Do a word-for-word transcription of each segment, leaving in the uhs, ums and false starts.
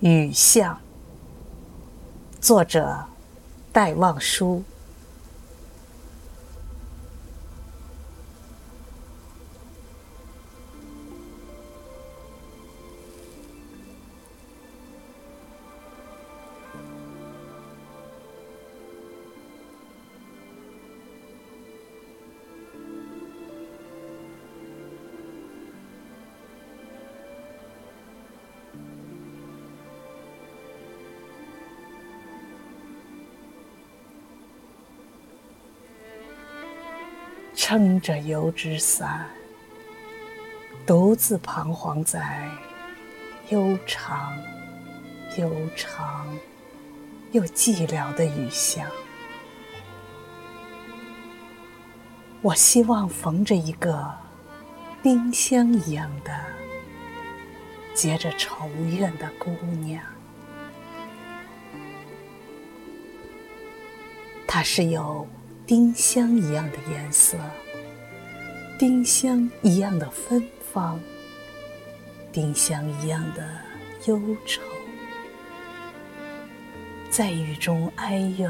雨巷，作者戴望舒。撑着油纸伞，独自彷徨在悠长悠长又寂寥的雨巷。我希望逢着一个丁香一样的结着愁怨的姑娘，她是有丁香一样的颜色，丁香一样的芬芳，丁香一样的忧愁，在雨中哀怨，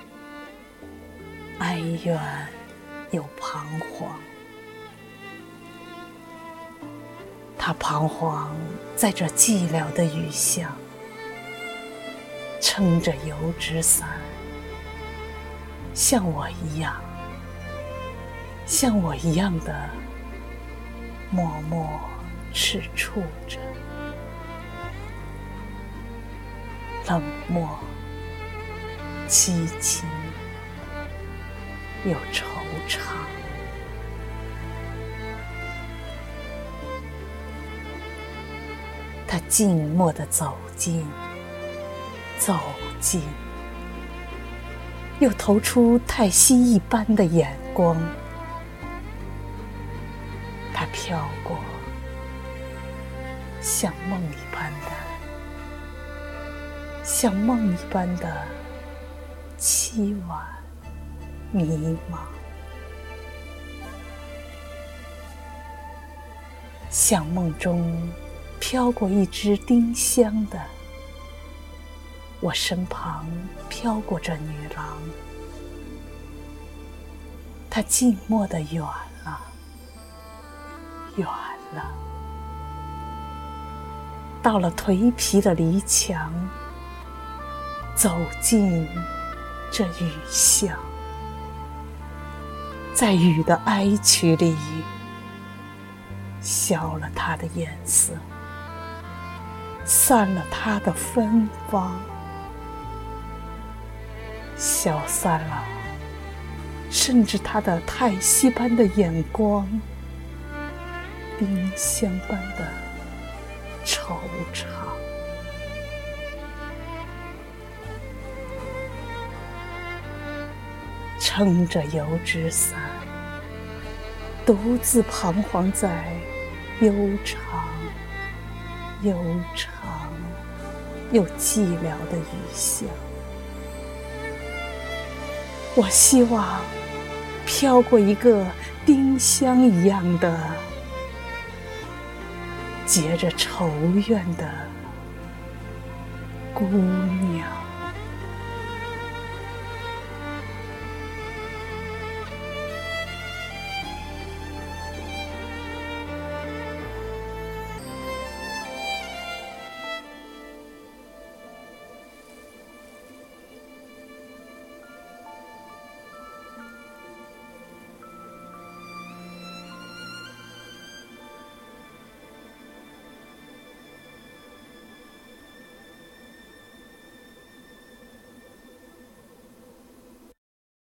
哀怨又彷徨。他彷徨在这寂寥的雨巷，撑着油纸伞，像我一样，像我一样的默默踟蹰着，冷漠、凄清又惆怅。他静默地走近，走近，又投出太息一般的眼光。它飘过，像梦一般的，像梦一般的凄婉迷茫，像梦中飘过一只丁香的，我身旁飘过这女郎，她静默地远了，远了，到了颓皮的篱墙，走进这雨巷，在雨的哀曲里消了它的颜色，散了它的芬芳，消散了甚至它的太息般的眼光，丁香般的惆怅。撑着油纸伞，独自彷徨在悠长悠长又寂寥的雨巷。我希望飘过一个丁香一样的结着愁怨的姑娘。